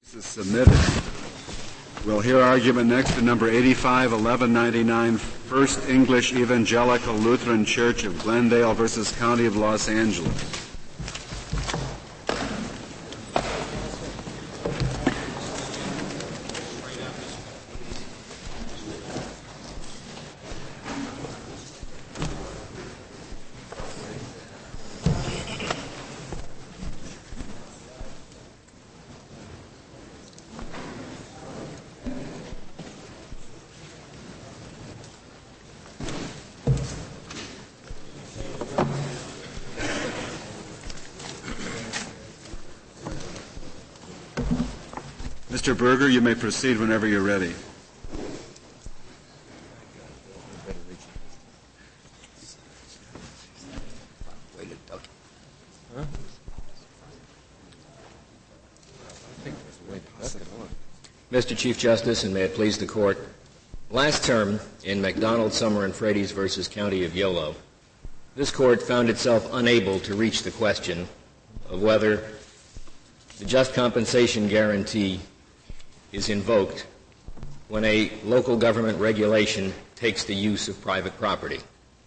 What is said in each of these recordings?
Is submitted. We'll hear argument next to number 85-1199, First English Evangelical Lutheran Church of Glendale versus County of Los Angeles. Mr. Berger, you may proceed whenever you're ready. Mr. Chief Justice, and may it please the Court, last term in McDonald, Summer, and Frades versus County of Yolo, this Court found itself unable to reach the question of whether the just compensation guarantee is invoked when a local government regulation takes the use of private property.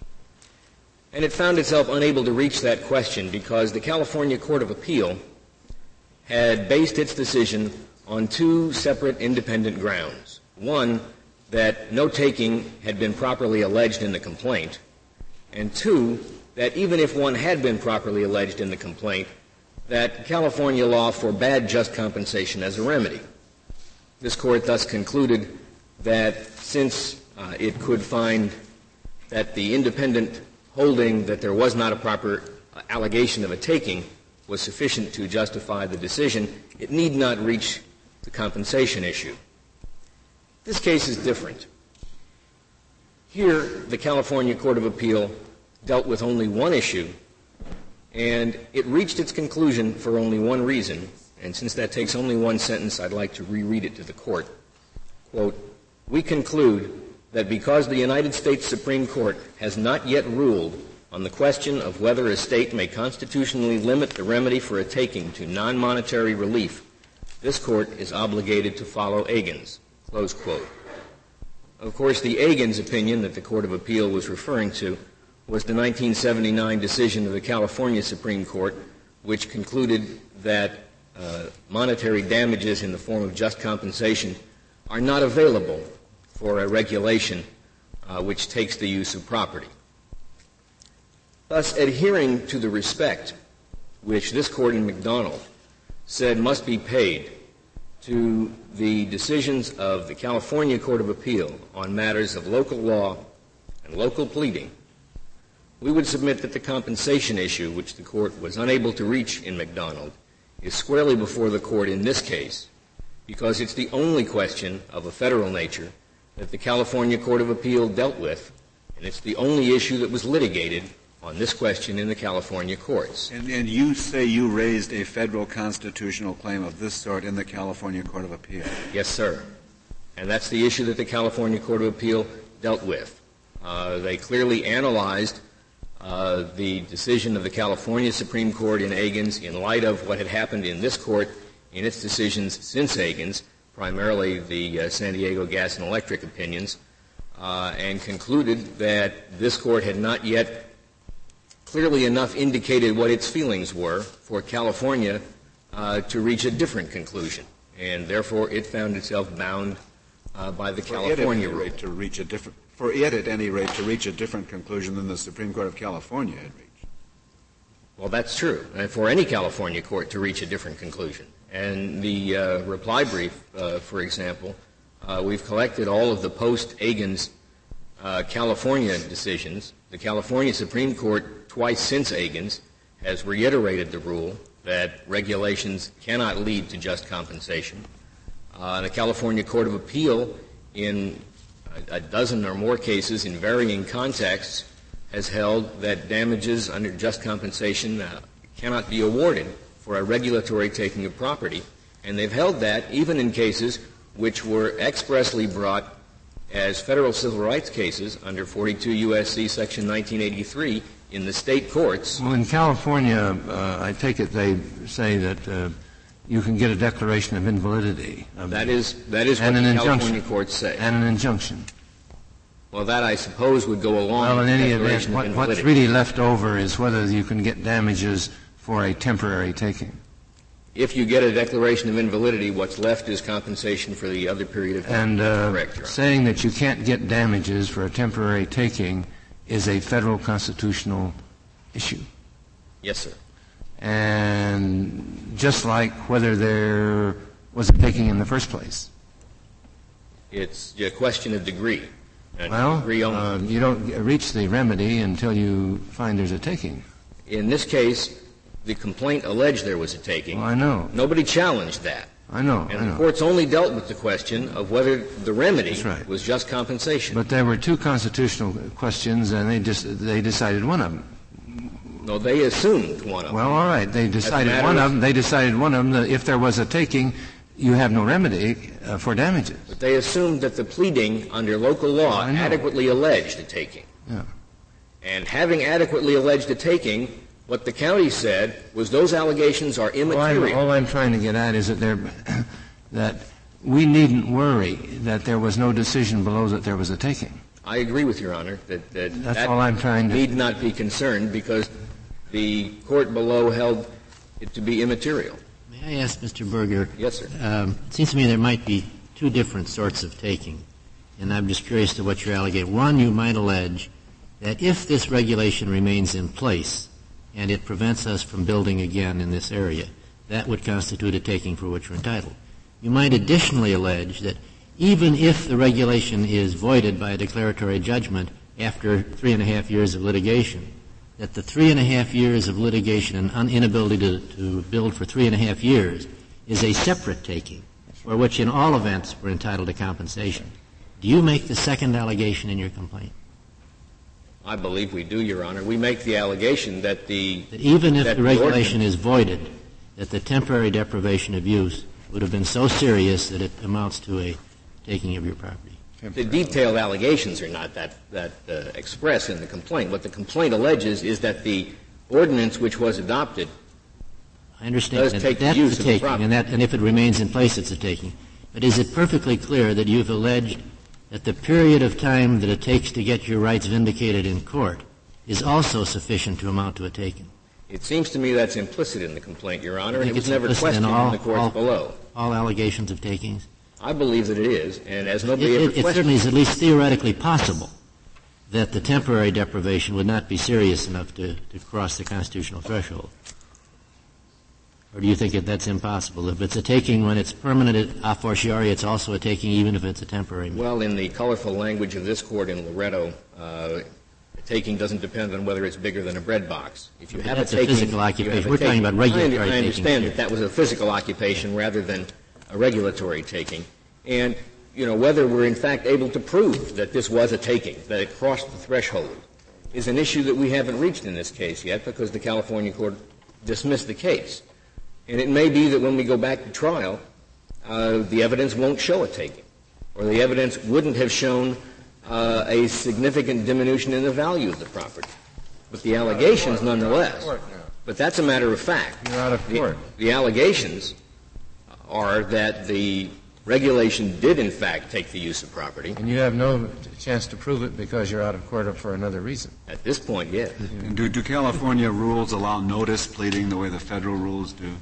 And it found itself unable to reach that question because the California Court of Appeal had based its decision on two separate independent grounds. One, that no taking had been properly alleged in the complaint, and two, that even if one had been properly alleged in the complaint, that California law forbade just compensation as a remedy. This Court thus concluded that since it could find that the independent holding that there was not a proper allegation of a taking was sufficient to justify the decision, it need not reach the compensation issue. This case is different. Here, the California Court of Appeal dealt with only one issue, and it reached its conclusion for only one reason. And since that takes only one sentence, I'd like to reread it to the Court. Quote, "We conclude that because the United States Supreme Court has not yet ruled on the question of whether a state may constitutionally limit the remedy for a taking to non-monetary relief, this Court is obligated to follow Agins." Close quote. Of course, the Agins opinion that the Court of Appeal was referring to was the 1979 decision of the California Supreme Court, which concluded that monetary damages in the form of just compensation are not available for a regulation which takes the use of property. Thus, adhering to the respect which this Court in McDonald said must be paid to the decisions of the California Court of Appeal on matters of local law and local pleading, we would submit that the compensation issue, which the Court was unable to reach in McDonald, is squarely before the Court in this case because it's the only question of a federal nature that the California Court of Appeal dealt with, and it's the only issue that was litigated on this question in the California courts. And you say you raised a federal constitutional claim of this sort in the California Court of Appeal? Yes, sir. And that's the issue that the California Court of Appeal dealt with. They clearly analyzed the decision of the California Supreme Court in Agins in light of what had happened in this Court in its decisions since Agins, primarily the San Diego Gas and Electric opinions, and concluded that this Court had not yet clearly enough indicated what its feelings were for California to reach a different conclusion. And therefore, it found itself bound by the California rule. For it, at any rate, to reach a different conclusion than the Supreme Court of California had reached. Well, that's true. And for any California court to reach a different conclusion. And the reply brief, for example, we've collected all of the post-Agins California decisions. The California Supreme Court, twice since Agins, has reiterated the rule that regulations cannot lead to just compensation. The California Court of Appeal, in a dozen or more cases in varying contexts, has held that damages under just compensation cannot be awarded for a regulatory taking of property. And they've held that even in cases which were expressly brought as federal civil rights cases under 42 U.S.C. Section 1983 in the state courts. Well, in California, I take it they say that you can get a declaration of invalidity. That is what the California courts say. And an injunction. Well, that, I suppose, would go along well, with in the any declaration event, of invalidity. what's really left over is whether you can get damages for a temporary taking. If you get a declaration of invalidity, what's left is compensation for the other period of time. And correct, Your Honor. Saying that you can't get damages for a temporary taking is a federal constitutional issue. Yes, sir. And just like whether there was a taking in the first place. It's a question of degree. Well, degree only. You don't reach the remedy until you find there's a taking. In this case, the complaint alleged there was a taking. Well, I know. Nobody challenged that. I know. And the courts only dealt with the question of whether the remedy right. was just compensation. But there were two constitutional questions, and they decided one of them. No, they assumed one of them. Well, all right. They decided one of them. They decided one of them that if there was a taking, you have no remedy for damages. But they assumed that the pleading under local law adequately alleged a taking. Yeah. And having adequately alleged a taking, what the county said was those allegations are immaterial. All I'm trying to get at is that we needn't worry that there was no decision below that there was a taking. I agree with Your Honor that all I'm trying to need not be concerned because the court below held it to be immaterial. May I ask Mr. Berger? Yes, sir. It seems to me there might be two different sorts of taking, and I'm just curious to what you're alleging. One, you might allege that if this regulation remains in place and it prevents us from building again in this area, that would constitute a taking for which we're entitled. You might additionally allege that even if the regulation is voided by a declaratory judgment after 3.5 years of litigation, that the 3.5 years of litigation and inability to build for 3.5 years is a separate taking, for which in all events we're entitled to compensation. Do you make the second allegation in your complaint? I believe we do, Your Honor. We make the allegation that that even if the regulation is voided, that the temporary deprivation of use would have been so serious that it amounts to a taking of your property. The detailed allegations are not that expressed in the complaint. What the complaint alleges is that the ordinance which was adopted I understand does take that's use a of the taking, property. and if it remains in place, it's a taking. But is it perfectly clear that you've alleged that the period of time that it takes to get your rights vindicated in court is also sufficient to amount to a taking? It seems to me that's implicit in the complaint, Your Honor, and it it's was never implicit questioned in the courts below. All allegations of takings? I believe that it is, and as nobody ever It questioned certainly is at least theoretically possible that the temporary deprivation would not be serious enough to cross the constitutional threshold. Or do you think that's impossible? If it's a taking when it's permanent a fortiori, it's also a taking even if it's a temporary measure? Well, in the colorful language of this court in Loretto, a taking doesn't depend on whether it's bigger than a bread box. If you have That's a taking, a physical occupation. We're talking about regulatory I understand takings. that was a physical occupation rather than a regulatory taking. And, whether we're in fact able to prove that this was a taking, that it crossed the threshold, is an issue that we haven't reached in this case yet because the California court dismissed the case. And it may be that when we go back to trial, the evidence won't show a taking, or the evidence wouldn't have shown a significant diminution in the value of the property. But the allegations, nonetheless. But that's a matter of fact. You're out of court. The allegations are that the regulation did, in fact, take the use of property. And you have no chance to prove it because you're out of court for another reason. At this point, yes. And do California rules allow notice pleading the way the federal rules do?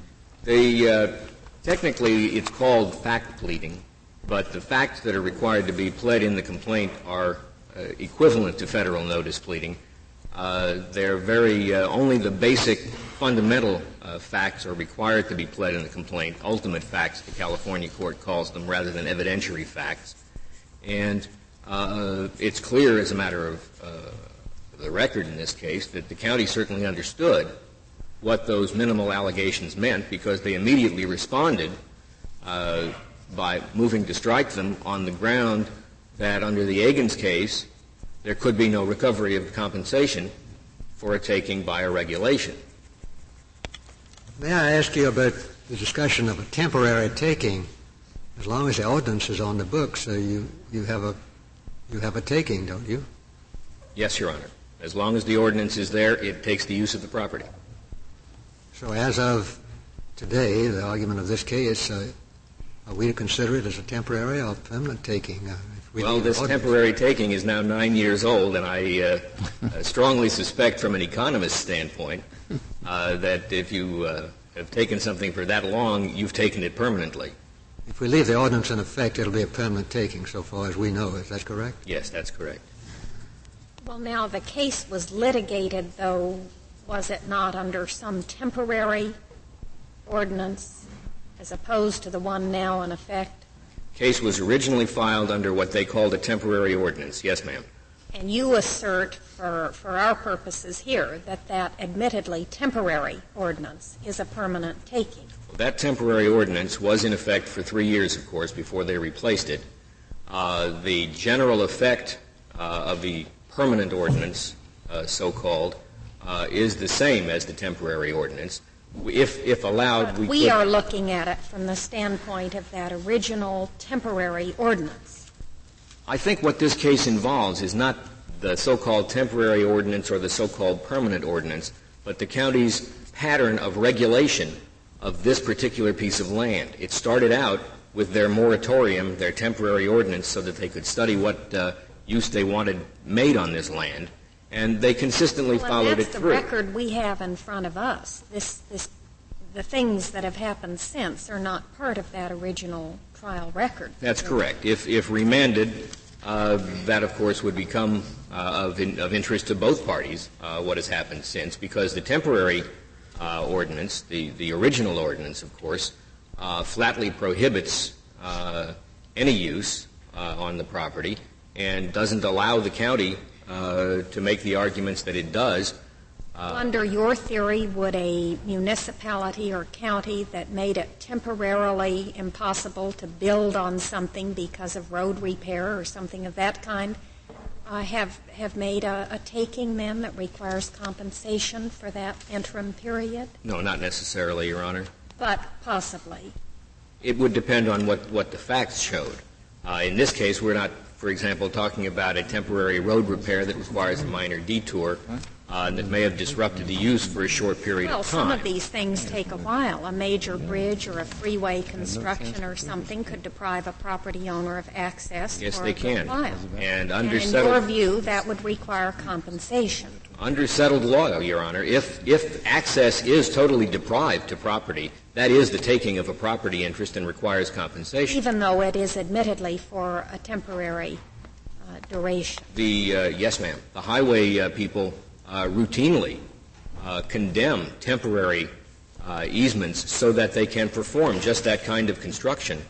Technically, it's called fact pleading, but the facts that are required to be pled in the complaint are equivalent to federal notice pleading. They're only the basic fundamental facts are required to be pled in the complaint. Ultimate facts, the California court calls them, rather than evidentiary facts. And it's clear as a matter of the record in this case that the county certainly understood what those minimal allegations meant because they immediately responded by moving to strike them on the ground that under the Agins case there could be no recovery of compensation for a taking by a regulation. May I ask you about the discussion of a temporary taking? As long as the ordinance is on the books, you have a taking, don't you? Yes, Your Honor. As long as the ordinance is there, it takes the use of the property. So as of today, the argument of this case, are we to consider it as a temporary or permanent taking? Well, this temporary taking is now 9 years old, and I strongly suspect from an economist's standpoint that if you have taken something for that long, you've taken it permanently. If we leave the ordinance in effect, it'll be a permanent taking so far as we know. Is that correct? Yes, that's correct. Well, now, the case was litigated, though, was it not, under some temporary ordinance as opposed to the one now in effect? Case was originally filed under what they called a temporary ordinance. Yes, ma'am. And you assert, for our purposes here, that admittedly temporary ordinance is a permanent taking. Well, that temporary ordinance was in effect for 3 years, of course, before they replaced it. The general effect of the permanent ordinance, so-called, is the same as the temporary ordinance. If allowed, we are looking at it from the standpoint of that original temporary ordinance. I think what this case involves is not the so-called temporary ordinance or the so-called permanent ordinance, but the county's pattern of regulation of this particular piece of land. It started out with their moratorium, their temporary ordinance, so that they could study what use they wanted made on this land. And they consistently followed it through. That's the record we have in front of us. The things that have happened since are not part of that original trial record. That's correct. If remanded, that, of course, would become of interest to both parties, what has happened since, because the temporary ordinance, the original ordinance, of course, flatly prohibits any use on the property and doesn't allow the county to make the arguments that it does. Under your theory, would a municipality or county that made it temporarily impossible to build on something because of road repair or something of that kind have made a taking then that requires compensation for that interim period? No, not necessarily, Your Honor. But possibly. It would depend on what the facts showed. In this case, we're not, for example, talking about a temporary road repair that requires a minor detour that may have disrupted the use for a short period of time. Well, some of these things take a while. A major bridge or a freeway construction or something could deprive a property owner of access yes, for they a can. while. And in your view, that would require compensation. Under settled law, Your Honor, if access is totally deprived to property, that is the taking of a property interest and requires compensation. Even though it is admittedly for a temporary duration. Yes, ma'am. The highway people routinely condemn temporary easements so that they can perform just that kind of construction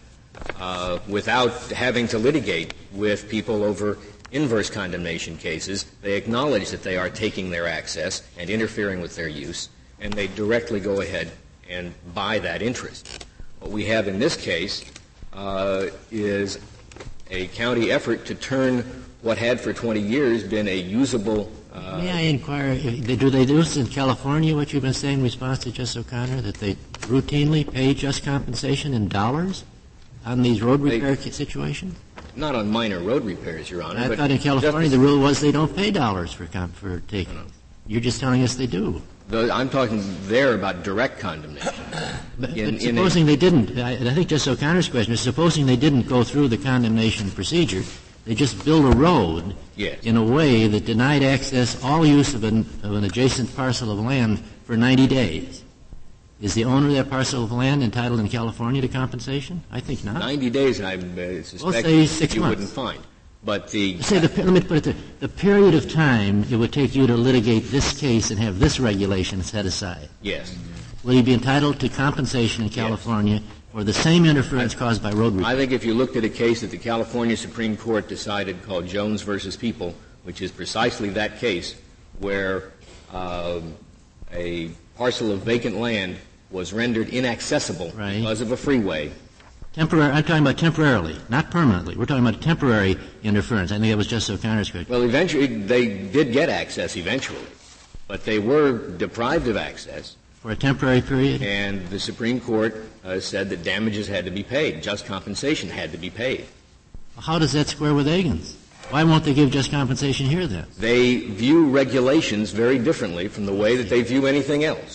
without having to litigate with people over inverse condemnation cases. They acknowledge that they are taking their access and interfering with their use, and they directly go ahead and buy that interest. What we have in this case is a county effort to turn what had for 20 years been a usable May I inquire, do they do this in California, what you've been saying in response to Justice O'Connor, that they routinely pay just compensation in dollars on these road repair situations? Not on minor road repairs, Your Honor. I thought in California the rule was they don't pay dollars for taking. No. You're just telling us they do. I'm talking there about direct condemnation. But supposing they didn't, I think Justice O'Connor's question is, supposing they didn't go through the condemnation procedure, they just built a road in a way that denied access all use of an adjacent parcel of land for 90 days. Is the owner of that parcel of land entitled in California to compensation? I think not. 90 days, I suspect say 6 you months. wouldn't find. But let me put it the period of time it would take you to litigate this case and have this regulation set aside. Yes. Will you be entitled to compensation in California for the same interference caused by road repair? I think if you looked at a case that the California Supreme Court decided called Jones versus People, which is precisely that case where a parcel of vacant land was rendered inaccessible because of a freeway. I'm talking about temporarily, not permanently. We're talking about temporary interference. I think that was Justice O'Connor's question. Well, eventually, they did get access eventually, but they were deprived of access. For a temporary period? And the Supreme Court said that damages had to be paid. Just compensation had to be paid. How does that square with Egan's? Why won't they give just compensation here then? They view regulations very differently from the way that they view anything else.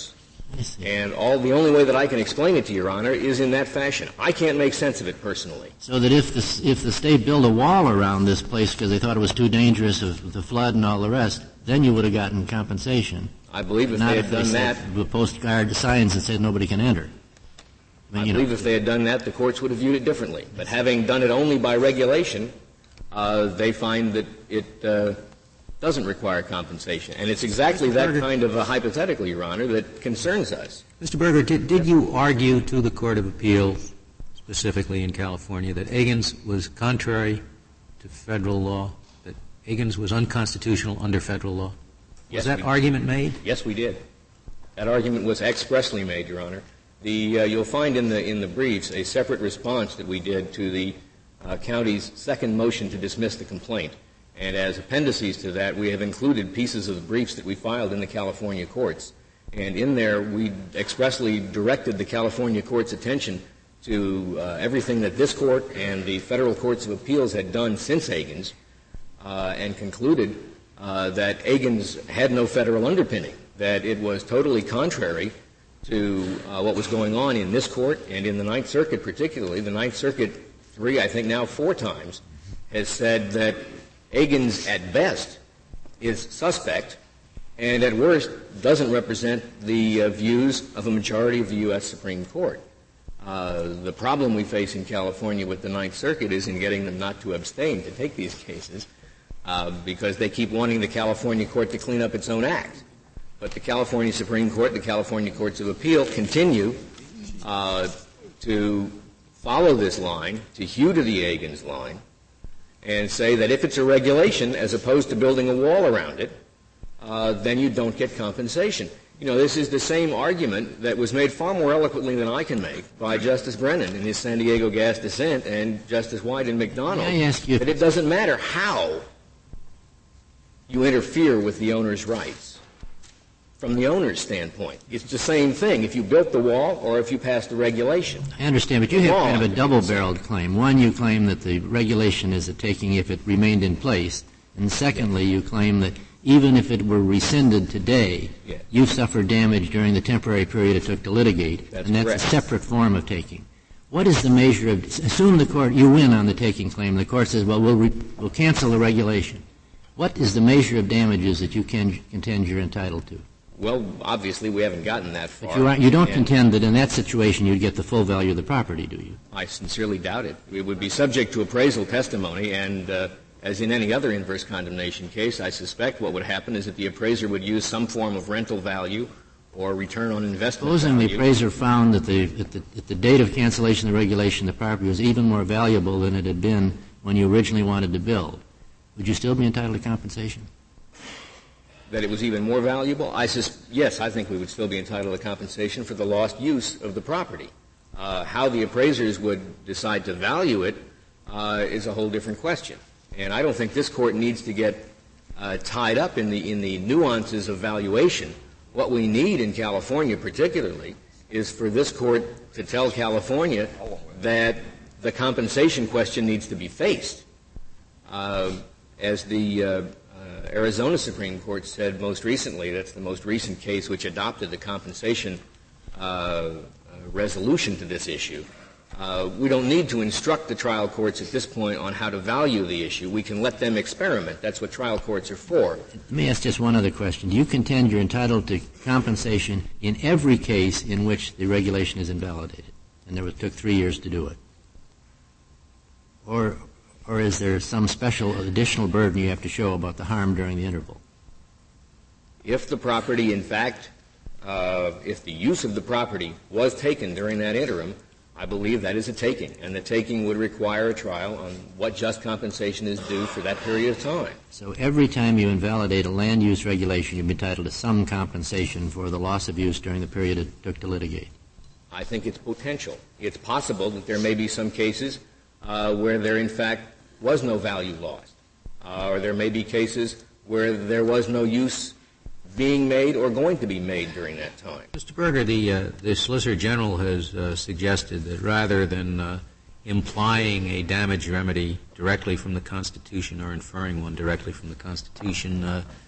And the only way that I can explain it to Your Honor is in that fashion. I can't make sense of it personally. So that if the state built a wall around this place because they thought it was too dangerous of the flood and all the rest, then you would have gotten compensation. I believe if they had done that, the postcard signs and said nobody can enter. I believe if they had done that, the courts would have viewed it differently. But having done it only by regulation, they find that it doesn't require compensation. And it's exactly that kind of a hypothetical, Your Honor, that concerns us. Mr. Berger, did you argue to the Court of Appeals, specifically in California, that Agins was contrary to federal law, that Agins was unconstitutional under federal law? Was that argument made? Yes, we did. That argument was expressly made, Your Honor. You'll find in the briefs a separate response that we did to the county's second motion to dismiss the complaint. And as appendices to that, we have included pieces of the briefs that we filed in the California courts. And in there, we expressly directed the California court's attention to everything that this court and the federal courts of appeals had done since Agins, and concluded that Agins had no federal underpinning, that it was totally contrary to what was going on in this court and in the Ninth Circuit particularly. The Ninth Circuit 3, I think now 4 times, has said that Agins at best is suspect and at worst doesn't represent the views of a majority of the U.S. Supreme Court. The problem we face in California with the Ninth Circuit is in getting them not to abstain to take these cases because they keep wanting the California court to clean up its own act. But the California Supreme Court, the California Courts of Appeal continue to follow this line, to hew to the Agins line, and say that if it's a regulation as opposed to building a wall around it, then you don't get compensation. This is the same argument that was made far more eloquently than I can make by Justice Brennan in his San Diego Gas dissent and Justice White in McDonald. May I ask you that it doesn't matter how you interfere with the owner's rights. From the owner's standpoint, it's the same thing if you built the wall or if you passed the regulation. I understand, but you have kind of a double-barreled claim. One, you claim that the regulation is a taking if it remained in place, and secondly, you claim that even if it were rescinded today, you've suffered damage during the temporary period it took to litigate, and that's a separate form of taking. What is the measure of — assume the court — you win on the taking claim. The court says, well, we'll cancel the regulation. What is the measure of damages that you can contend you're entitled to? Well, obviously, we haven't gotten that far. But you don't contend that in that situation you'd get the full value of the property, do you? I sincerely doubt it. We would be subject to appraisal testimony, and as in any other inverse condemnation case, I suspect what would happen is that the appraiser would use some form of rental value or return on investment Supposing value. the appraiser found that at the date of cancellation of the regulation, the property was even more valuable than it had been when you originally wanted to build, would you still be entitled to compensation? That it was even more valuable? Yes, I think we would still be entitled to compensation for the lost use of the property. How the appraisers would decide to value it is a whole different question. And I don't think this Court needs to get tied up in the nuances of valuation. What we need in California particularly is for this Court to tell California that the compensation question needs to be faced. As the Arizona Supreme Court said most recently, that's the most recent case which adopted the compensation resolution to this issue. We don't need to instruct the trial courts at this point on how to value the issue. We can let them experiment. That's what trial courts are for. Let me ask just one other question. Do you contend you're entitled to compensation in every case in which the regulation is invalidated, and it took 3 years to do it? Or is there some special additional burden you have to show about the harm during the interval? If the property, in fact, if the use of the property was taken during that interim, I believe that is a taking, and the taking would require a trial on what just compensation is due for that period of time. So every time you invalidate a land use regulation, you're entitled to some compensation for the loss of use during the period it took to litigate? I think it's potential. It's possible that there may be some cases where there, in fact, was no value lost, or there may be cases where there was no use being made or going to be made during that time. Mr. Berger, the Solicitor General has suggested that rather than implying a damage remedy directly from the Constitution or inferring one directly from the Constitution,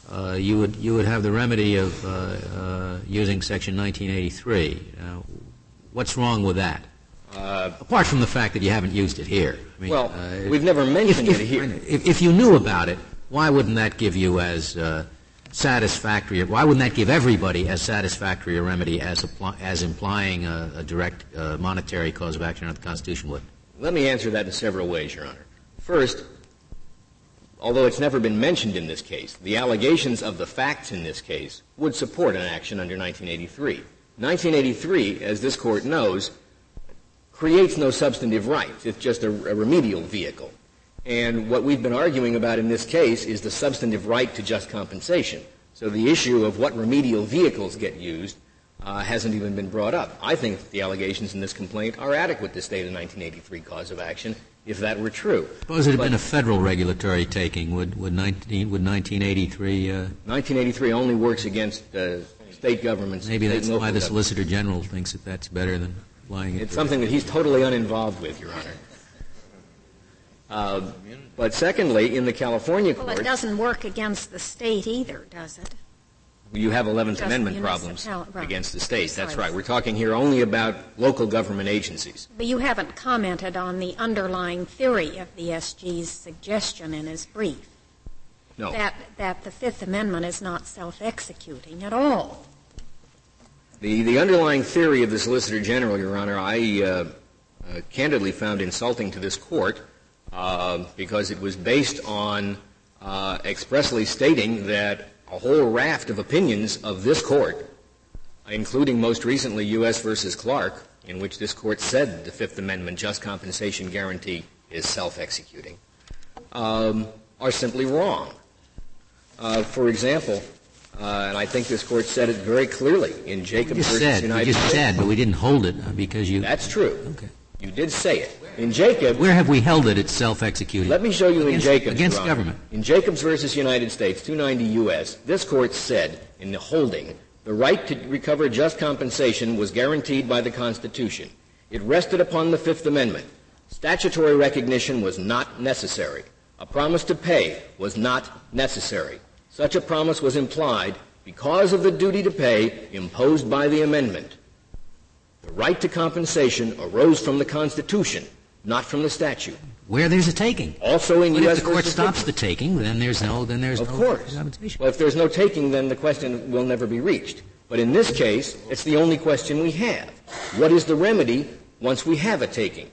you would have the remedy of using Section 1983. What's wrong with that? Apart from the fact that you haven't used it here. I mean, we've never mentioned it here. If you knew about it, why wouldn't that give you as satisfactory? Why wouldn't that give everybody as satisfactory a remedy as implying a direct monetary cause of action under the Constitution would? Let me answer that in several ways, Your Honor. First, although it's never been mentioned in this case, the allegations of the facts in this case would support an action under 1983. 1983, as this Court knows, creates no substantive rights. It's just a remedial vehicle. And what we've been arguing about in this case is the substantive right to just compensation. So the issue of what remedial vehicles get used hasn't even been brought up. I think the allegations in this complaint are adequate to state a 1983 cause of action, if that were true. Suppose it had been a federal regulatory taking. Would 1983... 1983 only works against state governments. Maybe that's why the government. Solicitor General thinks that that's better than lying. It's something that he's totally uninvolved with, Your Honor. But secondly, in the California court... Well, it doesn't work against the state either, does it? You have 11th Amendment problems against the state. That's right. We're talking here only about local government agencies. But you haven't commented on the underlying theory of the SG's suggestion in his brief. No. That the Fifth Amendment is not self-executing at all. The underlying theory of the Solicitor General, Your Honor, I candidly found insulting to this Court because it was based on expressly stating that a whole raft of opinions of this Court, including most recently U.S. versus Clark, in which this Court said the Fifth Amendment just compensation guarantee is self-executing, are simply wrong. For example, and I think this Court said it very clearly in Jacob versus United States. You just said, but we didn't hold it because you... That's true. Okay. You did say it. In Jacob... Where have we held it? It's self-executing. Let me show you in Jacobs, against Your Honor. government. In Jacobs versus United States, 290 U.S., this Court said in the holding, the right to recover just compensation was guaranteed by the Constitution. It rested upon the Fifth Amendment. Statutory recognition was not necessary. A promise to pay was not necessary. Such a promise was implied because of the duty to pay imposed by the amendment. The right to compensation arose from the Constitution, not from the statute. Where there's a taking. Also in but U.S. if the Court versus stops the taking, then there's no Of course. compensation. Well, if there's no taking, then the question will never be reached. But in this case, it's the only question we have. What is the remedy once we have a taking?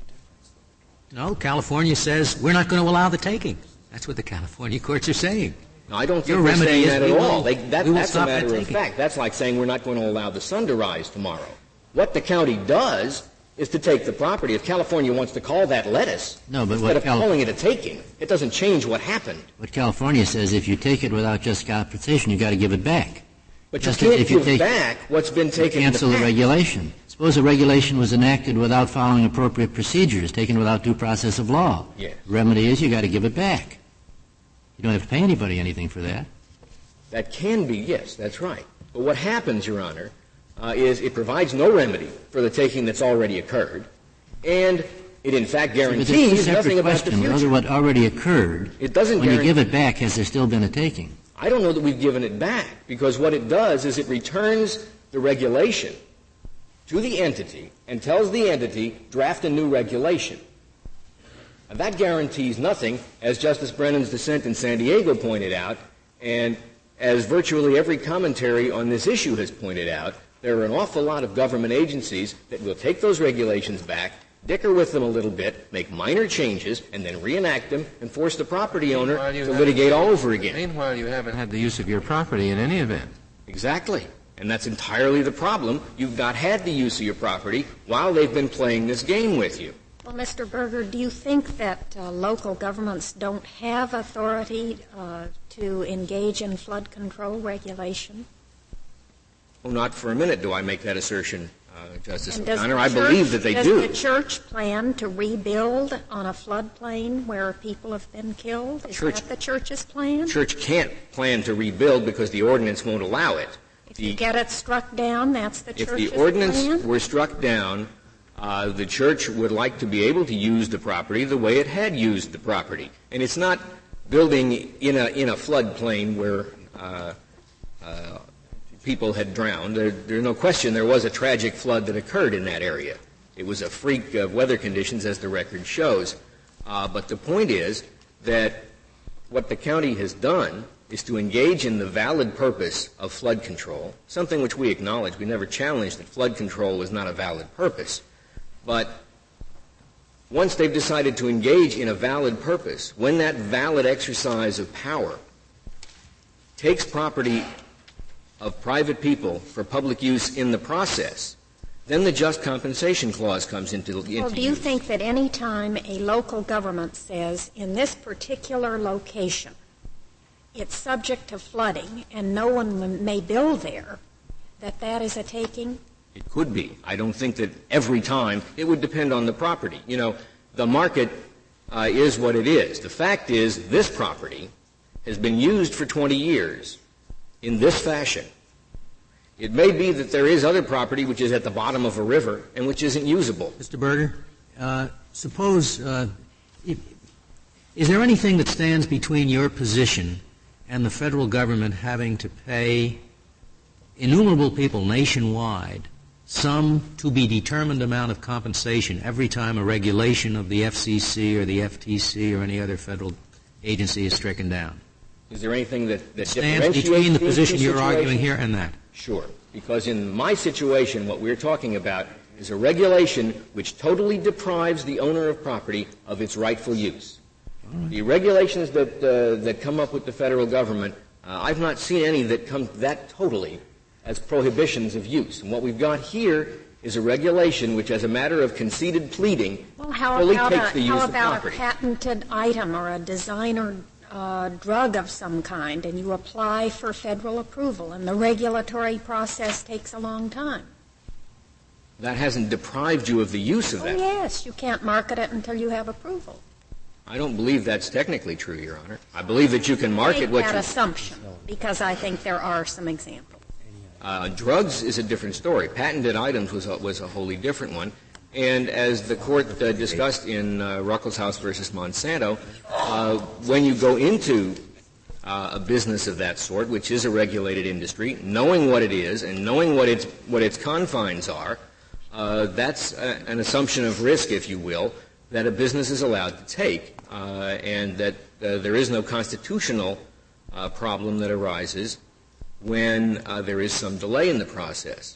No, California says we're not going to allow the taking. That's what the California courts are saying. No, I don't think Your they're remedy saying is that at all. That's a matter of taking. fact. That's like saying we're not going to allow the sun to rise tomorrow. What the county does is to take the property. If California wants to call that lettuce, instead of calling it a taking, it doesn't change what happened. What California says, if you take it without just compensation, you've got to give it back. But Just you can't if you give back what's been taken in the cancel the past. regulation. Suppose a regulation was enacted without following appropriate procedures, taken without due process of law. Yes. The remedy is you got to give it back. You don't have to pay anybody anything for that. That can be, yes, that's right. But what happens, Your Honor, is it provides no remedy for the taking that's already occurred, and it in fact guarantees nothing about the future. What already occurred, It doesn't when you give it back, has there still been a taking? I don't know that we've given it back, because what it does is it returns the regulation to the entity and tells the entity, draft a new regulation. Now, that guarantees nothing, as Justice Brennan's dissent in San Diego pointed out, and as virtually every commentary on this issue has pointed out, there are an awful lot of government agencies that will take those regulations back, dicker with them a little bit, make minor changes, and then reenact them and force the property owner to litigate all over again. Meanwhile, you haven't had the use of your property in any event. Exactly. And that's entirely the problem. You've not had the use of your property while they've been playing this game with you. Well, Mr. Berger, do you think that local governments don't have authority to engage in flood control regulation? Well, not for a minute do I make that assertion, Justice And O'Connor. I believe that they do. Does the church plan to rebuild on a floodplain where people have been killed? Is that the church's plan? The church can't plan to rebuild because the ordinance won't allow it. If you get it struck down, that's the church's plan? If the ordinance were struck down, the church would like to be able to use the property the way it had used the property. And it's not building in a floodplain where people had drowned. There's no question there was a tragic flood that occurred in that area. It was a freak of weather conditions, as the record shows. But the point is that what the county has done is to engage in the valid purpose of flood control, something which we acknowledge. We never challenged that flood control was not a valid purpose. But once they've decided to engage in a valid purpose, when that valid exercise of power takes property of private people for public use in the process, then the just compensation clause comes into use. Well, do you think that any time a local government says, in this particular location, it's subject to flooding and no one may build there, that is a taking? It could be. I don't think that every time. It would depend on the property. You know, the market is what it is. The fact is this property has been used for 20 years in this fashion. It may be that there is other property which is at the bottom of a river and which isn't usable. Mr. Berger, suppose is there anything that stands between your position and the federal government having to pay innumerable people nationwide some to-be-determined amount of compensation every time a regulation of the FCC or the FTC or any other federal agency is stricken down? Is there anything that stands between the position you're arguing here and that? Sure. Because in my situation, what we're talking about is a regulation which totally deprives the owner of property of its rightful use. Right. The regulations that come up with the federal government, I've not seen any that come that totally as prohibitions of use. And what we've got here is a regulation which, as a matter of conceded pleading, fully takes the use of property. How about a patented item or a designer drug of some kind, and you apply for federal approval, and the regulatory process takes a long time? That hasn't deprived you of the use of that. Yes, you can't market it until you have approval. I don't believe that's technically true, Your Honor. I believe that you can market what you... Make that assumption, because I think there are some examples. Drugs is a different story. Patented items was a wholly different one. And as the court discussed in Ruckelshaus versus Monsanto, when you go into a business of that sort, which is a regulated industry, knowing what it is and knowing what its confines are, that's an assumption of risk, if you will, that a business is allowed to take, and that there is no constitutional problem that arises when there is some delay in the process.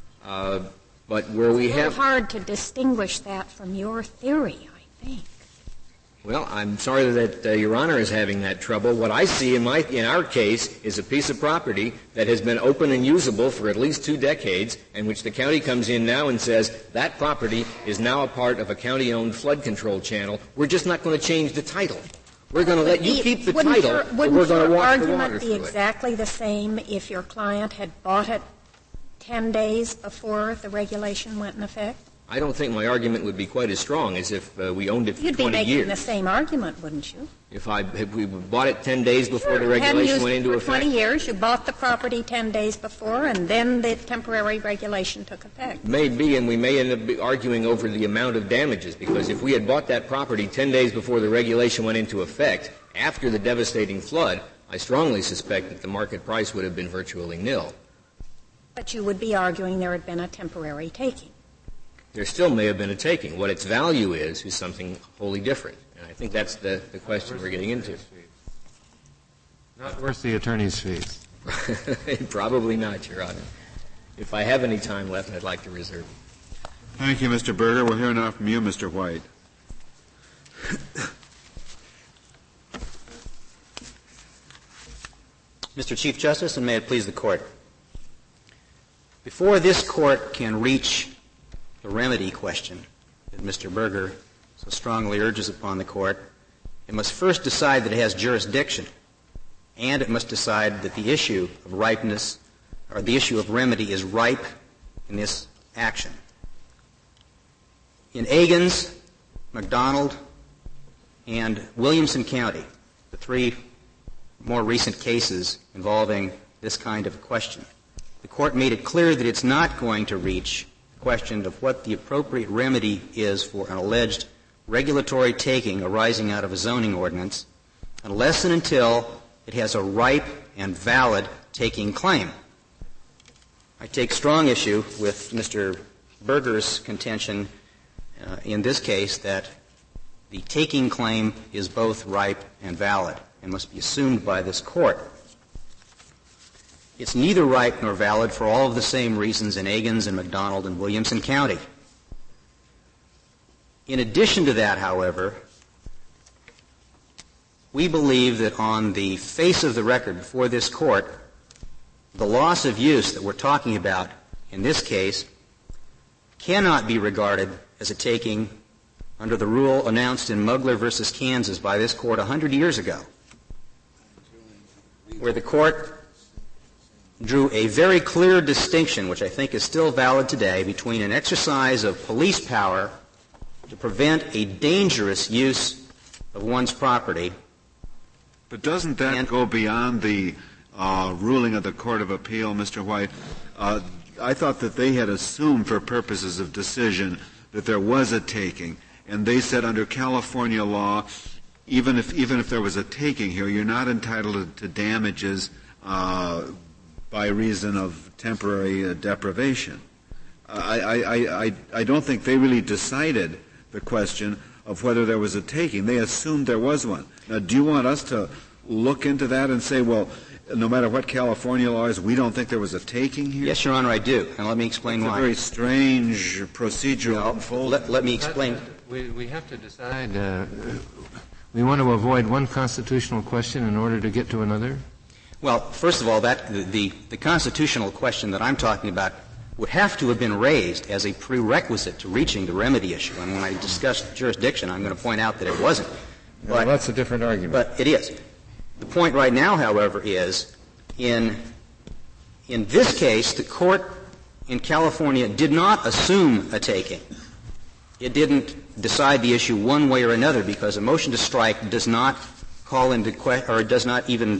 But where we have... It's hard to distinguish that from your theory, I think. Well, I'm sorry that Your Honor is having that trouble. What I see in our case is a piece of property that has been open and usable for at least 2 decades, and which the county comes in now and says, that property is now a part of a county-owned flood control channel. We're just not going to change the title. We're going to let you keep the title, but we're going to walk the water through it. Wouldn't your argument be exactly the same if your client had bought it 10 days before the regulation went in effect? I don't think my argument would be quite as strong as if we owned it for 20 years. You'd be making the same argument, wouldn't you? If we bought it 10 days before the regulation went into effect? For 20 years, you bought the property 10 days before, and then the temporary regulation took effect. Maybe, and we may end up arguing over the amount of damages, because if we had bought that property 10 days before the regulation went into effect, after the devastating flood, I strongly suspect that the market price would have been virtually nil. But you would be arguing there had been a temporary taking. There still may have been a taking. What its value is something wholly different. And I think that's the question we're getting into. Not worth the attorney's fees. Probably not, Your Honor. If I have any time left, I'd like to reserve it. Thank you, Mr. Berger. We'll hear now from you, Mr. White. Mr. Chief Justice, and may it please the Court. Before this Court can reach the remedy question that Mr. Berger so strongly urges upon the Court, it must first decide that it has jurisdiction, and it must decide that the issue of ripeness or the issue of remedy is ripe in this action. In Agins, McDonald, and Williamson County, the 3 more recent cases involving this kind of question, the Court made it clear that it's not going to reach the question of what the appropriate remedy is for an alleged regulatory taking arising out of a zoning ordinance unless and until it has a ripe and valid taking claim. I take strong issue with Mr. Berger's contention in this case that the taking claim is both ripe and valid and must be assumed by this Court. It's neither ripe nor valid for all of the same reasons in Agins and McDonald and Williamson County. In addition to that, however, we believe that on the face of the record before this Court, the loss of use that we're talking about in this case cannot be regarded as a taking under the rule announced in Mugler v. Kansas by this Court 100 years ago, where the Court drew a very clear distinction, which I think is still valid today, between an exercise of police power to prevent a dangerous use of one's property. But doesn't that go beyond the ruling of the Court of Appeal, Mr. White? I thought that they had assumed for purposes of decision that there was a taking, and they said under California law, even if there was a taking here, you're not entitled to damages by reason of temporary deprivation. I don't think they really decided the question of whether there was a taking. They assumed there was one. Now, do you want us to look into that and say, well, no matter what California law is, we don't think there was a taking here? Yes, Your Honor, I do. And let me explain why. It's a very strange procedural unfolding. Let me explain. We have to decide. We want to avoid one constitutional question in order to get to another? Well, first of all, the constitutional question that I'm talking about would have to have been raised as a prerequisite to reaching the remedy issue. And when I discuss jurisdiction, I'm going to point out that it wasn't. Well, that's a different argument. But it is. The point right now, however, is in this case, the Court in California did not assume a taking. It didn't decide the issue one way or another because a motion to strike does not call into question or does not even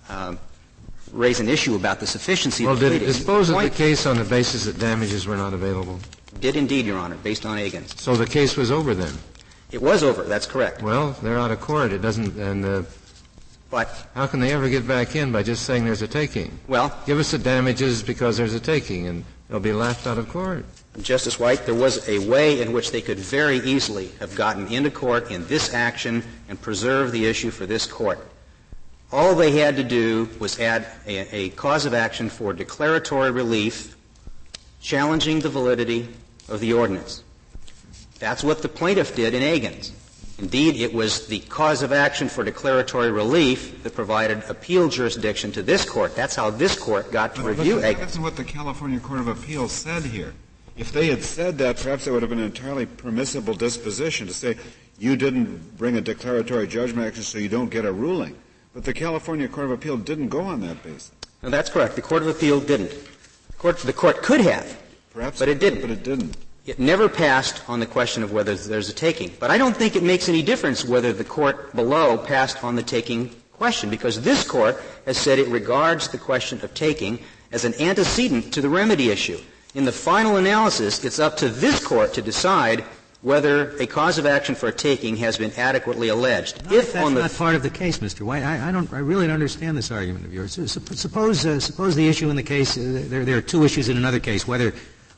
raise an issue about the sufficiency of the pleading. Well, did it dispose of the case on the basis that damages were not available? Did indeed, Your Honor, based on Agins. So the case was over then? It was over. That's correct. Well, they're out of court. It doesn't, and but how can they ever get back in by just saying there's a taking? Well, give us the damages because there's a taking, and they'll be laughed out of court. Justice White, there was a way in which they could very easily have gotten into court in this action and preserve the issue for this Court. All they had to do was add a cause of action for declaratory relief challenging the validity of the ordinance. That's what the plaintiff did in Agins. Indeed, it was the cause of action for declaratory relief that provided appeal jurisdiction to this Court. That's how this Court got to review Agins. That's what the California Court of Appeals said here. If they had said that, perhaps it would have been an entirely permissible disposition to say you didn't bring a declaratory judgment action so you don't get a ruling. But the California Court of Appeal didn't go on that basis. No, that's correct. The Court of Appeal didn't. The Court could have, perhaps, but it didn't. But it didn't. It never passed on the question of whether there's a taking. But I don't think it makes any difference whether the Court below passed on the taking question, because this Court has said it regards the question of taking as an antecedent to the remedy issue. In the final analysis, it's up to this Court to decide whether a cause of action for a taking has been adequately alleged. No, if that's not part of the case, Mr. White, I really don't understand this argument of yours. Suppose the issue in the case, there are two issues in another case, whether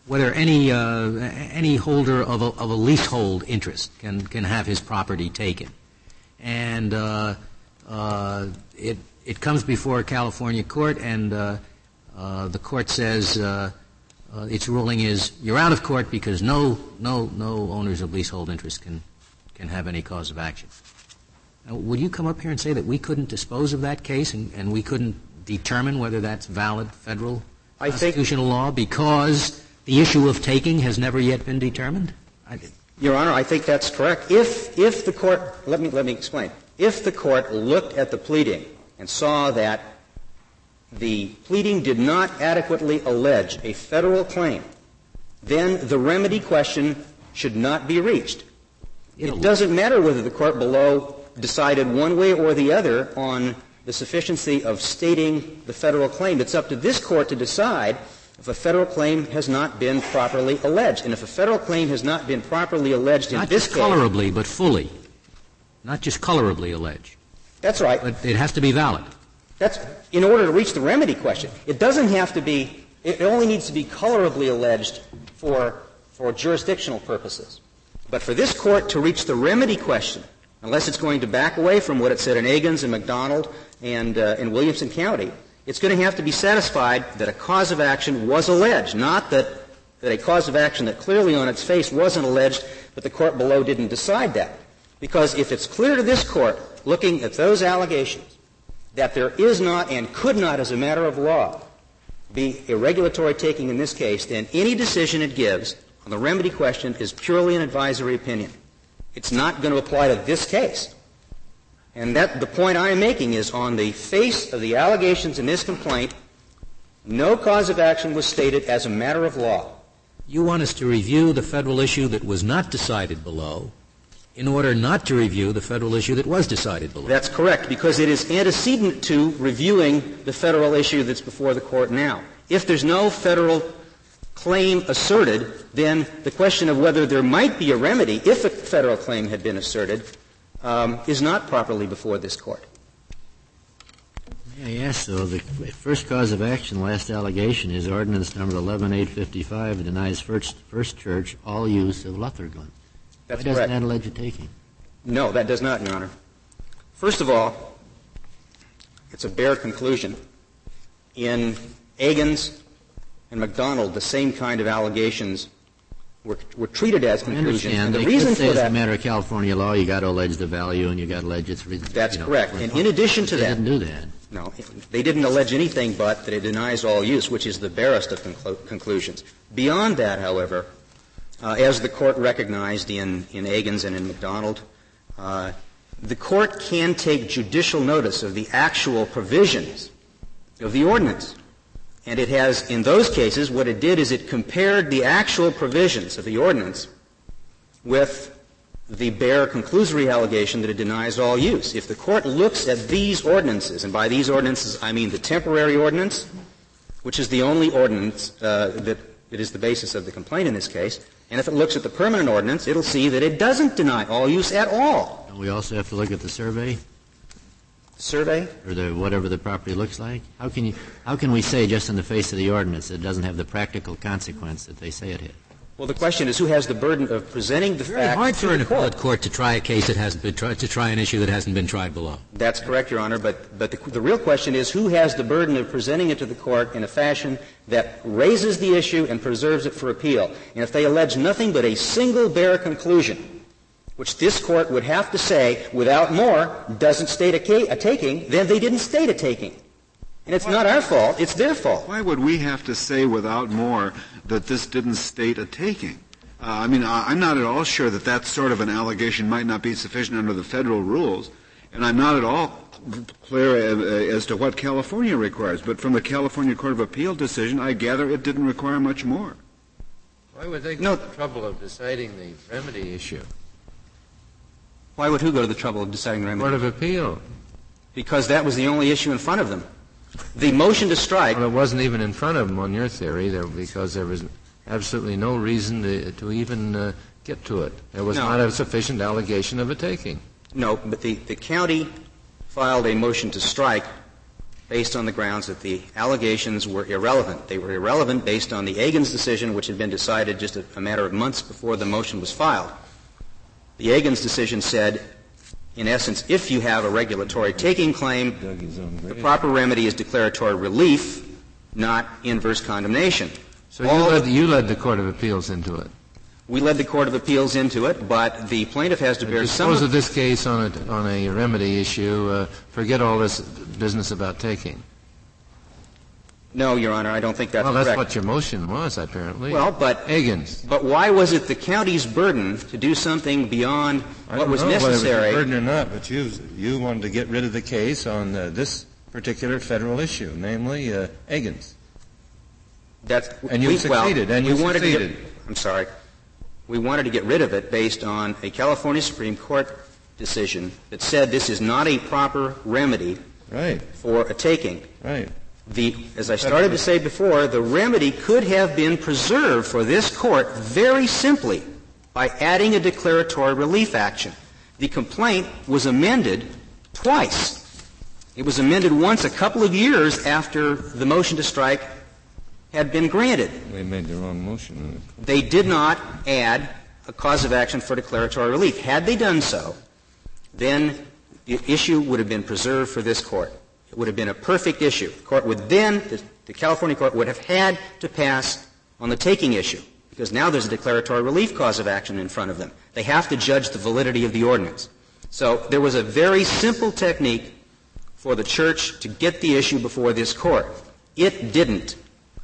any holder of a leasehold interest can have his property taken. And it comes before a California court, and the court says its ruling is you're out of court because no owners of leasehold interest can have any cause of action. Now, would you come up here and say that we couldn't dispose of that case and we couldn't determine whether that's valid federal constitutional law because the issue of taking has never yet been determined? Your Honor, I think that's correct. If the Court — let me explain. If the Court looked at the pleading and saw that the pleading did not adequately allege a federal claim, then the remedy question should not be reached. It doesn't matter whether the Court below decided one way or the other on the sufficiency of stating the federal claim. It's up to this Court to decide if a federal claim has not been properly alleged. And if a federal claim has not been properly alleged in this case — Not just colorably, but fully. Not just colorably alleged. That's right. But it has to be valid. That's in order to reach the remedy question. It doesn't have to be — it only needs to be colorably alleged for jurisdictional purposes. But for this Court to reach the remedy question, unless it's going to back away from what it said in Agins and McDonald and in Williamson County, it's going to have to be satisfied that a cause of action was alleged, not that a cause of action that clearly on its face wasn't alleged, but the court below didn't decide that. Because if it's clear to this Court, looking at those allegations, that there is not and could not, as a matter of law, be a regulatory taking in this case, then any decision it gives on the remedy question is purely an advisory opinion. It's not going to apply to this case. And the point I am making is on the face of the allegations in this complaint, no cause of action was stated as a matter of law. You want us to review the federal issue that was not decided below in order not to review the federal issue that was decided below. That's correct, because it is antecedent to reviewing the federal issue that's before the Court now. If there's no federal claim asserted, then the question of whether there might be a remedy if a federal claim had been asserted is not properly before this Court. May I ask, though, the first cause of action, last allegation, is Ordinance Number 11855 denies First Church all use of Luthergun. That's Why doesn't correct. that allege a taking? No, that does not, Your Honor. First of all, it's a bare conclusion. In Agins and McDonald, the same kind of allegations were treated as conclusions. I understand. And the They reason could say for as that, a matter of California law, you got to allege the value and you got to allege its reason. That's correct. And in addition to they that, didn't do that. No, they didn't allege anything but that it denies all use, which is the barest of conclusions. Beyond that, however, as the Court recognized in Agins and in McDonald, the Court can take judicial notice of the actual provisions of the ordinance. And it has, in those cases, what it did is it compared the actual provisions of the ordinance with the bare conclusory allegation that it denies all use. If the Court looks at these ordinances, and by these ordinances I mean the temporary ordinance, which is the only ordinance that is the basis of the complaint in this case, and if it looks at the permanent ordinance, it'll see that it doesn't deny all use at all. Don't we also have to look at the survey? Survey? Or whatever the property looks like? How can we say just in the face of the ordinance that it doesn't have the practical consequence that they say it has? Well, the question is who has the burden of presenting the facts Hard to for an the appellate court to try a case that hasn't been tried, to try an issue that hasn't been tried below. That's correct, Your Honor, but the real question is who has the burden of presenting it to the Court in a fashion that raises the issue and preserves it for appeal. And if they allege nothing but a single bare conclusion, which this Court would have to say, without more, doesn't state a taking, then they didn't state a taking. And it's not our fault, it's their fault. Why would we have to say without more that this didn't state a taking? I'm not at all sure that sort of an allegation might not be sufficient under the federal rules, and I'm not at all clear as to what California requires. But from the California Court of Appeal decision, I gather it didn't require much more. Why would they go to the trouble of deciding the remedy issue? Why would who go to the trouble of deciding the remedy? Court of Appeal. Because that was the only issue in front of them. The motion to strike. Well, it wasn't even in front of them on your theory, because there was absolutely no reason to even get to it. There was not a sufficient allegation of a taking. No, but the county filed a motion to strike based on the grounds that the allegations were irrelevant. They were irrelevant based on the Agins decision, which had been decided just a matter of months before the motion was filed. The Agins decision said, in essence, if you have a regulatory taking claim, the proper remedy is declaratory relief, not inverse condemnation. So you led the Court of Appeals into it. We led the Court of Appeals into it, but the plaintiff has to bear some. Dispose of this case on a remedy issue. Forget all this business about taking. No, Your Honor, I don't think that's correct. Well, that's what your motion was, apparently. Well, but Agins. But why was it the county's burden to do something beyond what was necessary? I don't know whether it was your burden or not, but you wanted to get rid of the case on this particular federal issue, namely Agins. And you succeeded. I'm sorry. We wanted to get rid of it based on a California Supreme Court decision that said this is not a proper remedy for a taking. Right. As I started to say before, the remedy could have been preserved for this Court very simply by adding a declaratory relief action. The complaint was amended twice. It was amended once a couple of years after the motion to strike had been granted. They made their own motion. They did not add a cause of action for declaratory relief. Had they done so, then the issue would have been preserved for this court. It would have been a perfect issue. The court would then, the California court would have had to pass on the taking issue, because now there's a declaratory relief cause of action in front of them. They have to judge the validity of the ordinance. So there was a very simple technique for the church to get the issue before this court. It didn't.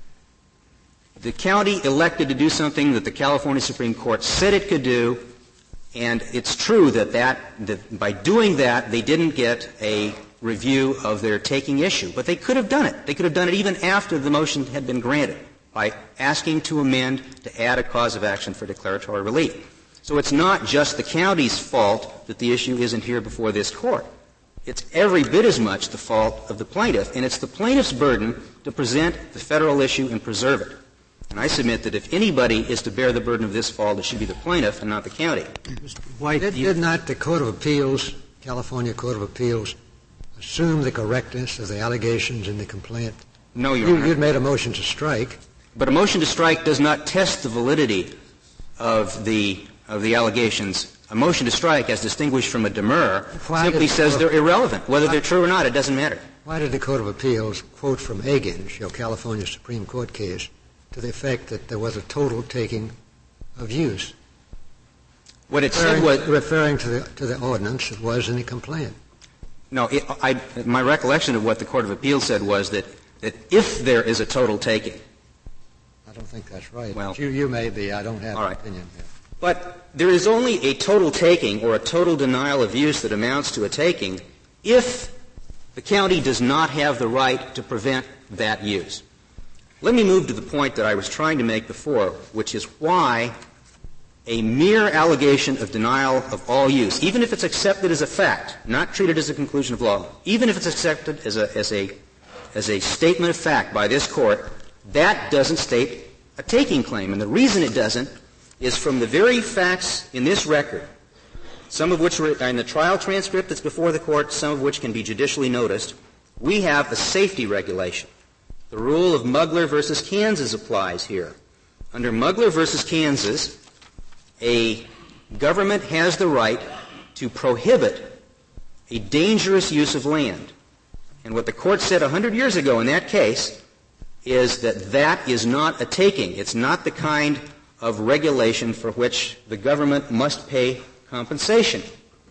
The county elected to do something that the California Supreme Court said it could do, and it's true that by doing that, they didn't get a review of their taking issue. But they could have done it. They could have done it even after the motion had been granted by asking to amend to add a cause of action for declaratory relief. So it's not just the county's fault that the issue isn't here before this court. It's every bit as much the fault of the plaintiff, and it's the plaintiff's burden to present the federal issue and preserve it. And I submit that if anybody is to bear the burden of this fault, it should be the plaintiff and not the county. Mr. White, did not the Court of Appeals, California Court of Appeals, assume the correctness of the allegations in the complaint? No, Your Honor. You'd made a motion to strike. But a motion to strike does not test the validity of the allegations. A motion to strike, as distinguished from a demur, simply says they're irrelevant. Whether they're true or not, it doesn't matter. Why did the Court of Appeals quote from Eggins, your California Supreme Court case, to the effect that there was a total taking of use? What it said was referring to the ordinance that was in the complaint. No, my recollection of what the Court of Appeals said was that if there is a total taking. I don't think that's right. Well, you may be. I don't have an opinion here. But there is only a total taking or a total denial of use that amounts to a taking if the county does not have the right to prevent that use. Let me move to the point that I was trying to make before, which is why a mere allegation of denial of all use, even if it's accepted as a fact, not treated as a conclusion of law, even if it's accepted as a statement of fact by this court, that doesn't state a taking claim. And the reason it doesn't is from the very facts in this record, some of which are in the trial transcript that's before the court, some of which can be judicially noticed, we have a safety regulation. The rule of Mugler versus Kansas applies here. Under Mugler versus Kansas, a government has the right to prohibit a dangerous use of land. And what the court said 100 years ago in that case is that that is not a taking. It's not the kind of regulation for which the government must pay compensation.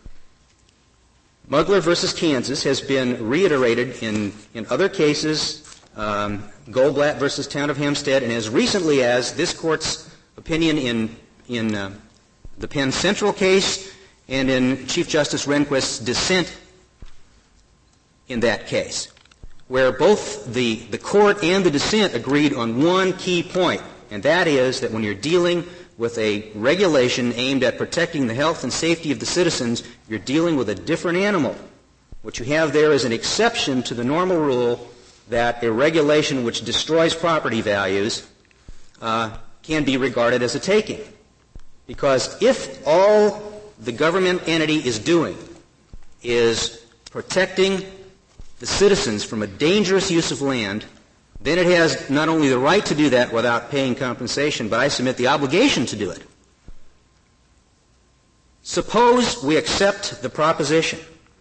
Mugler versus Kansas has been reiterated in other cases, Goldblatt versus Town of Hempstead, and as recently as this court's opinion in the Penn Central case and in Chief Justice Rehnquist's dissent in that case, where both the court and the dissent agreed on one key point, and that is that when you're dealing with a regulation aimed at protecting the health and safety of the citizens, you're dealing with a different animal. What you have there is an exception to the normal rule that a regulation which destroys property values can be regarded as a taking. Because if all the government entity is doing is protecting the citizens from a dangerous use of land, then it has not only the right to do that without paying compensation, but I submit the obligation to do it. Suppose we accept the proposition.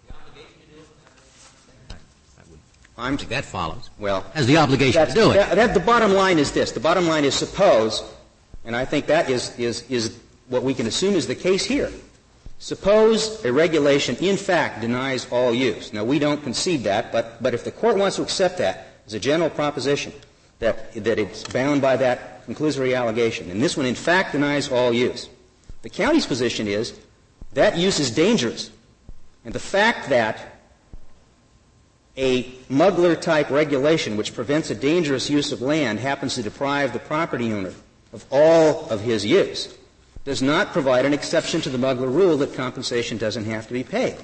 I think that follows. Well, has the obligation to do it. The bottom line is this. The bottom line is suppose, and I think that is what we can assume is the case here. Suppose a regulation in fact denies all use. Now, we don't concede that, but if the court wants to accept that as a general proposition, that it's bound by that conclusory allegation, and this one in fact denies all use, the county's position is that use is dangerous. And the fact that a Mugler-type regulation which prevents a dangerous use of land happens to deprive the property owner of all of his use does not provide an exception to the Mugler rule that compensation doesn't have to be paid.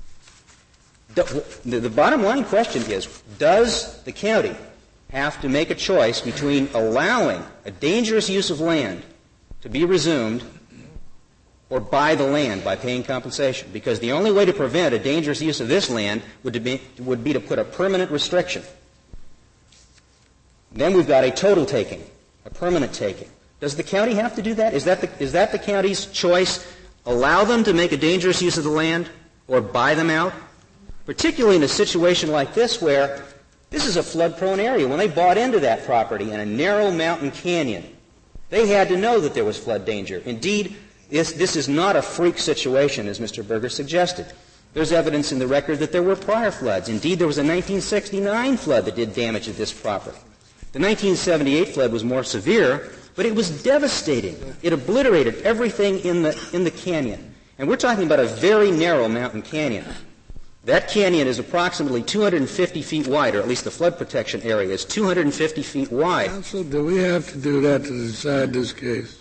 The bottom line question is, does the county have to make a choice between allowing a dangerous use of land to be resumed or buy the land by paying compensation, because the only way to prevent a dangerous use of this land would be to put a permanent restriction. Then we've got a total taking, a permanent taking. Does the county have to do that? Is that the county's choice? Allow them to make a dangerous use of the land or buy them out? Particularly in a situation like this where this is a flood-prone area. When they bought into that property in a narrow mountain canyon, they had to know that there was flood danger. Indeed, this is not a freak situation, as Mr. Berger suggested. There's evidence in the record that there were prior floods. Indeed, there was a 1969 flood that did damage to this property. The 1978 flood was more severe, but it was devastating. It obliterated everything in the canyon. And we're talking about a very narrow mountain canyon. That canyon is approximately 250 feet wide, or at least the flood protection area is 250 feet wide. Counsel, do we have to do that to decide this case?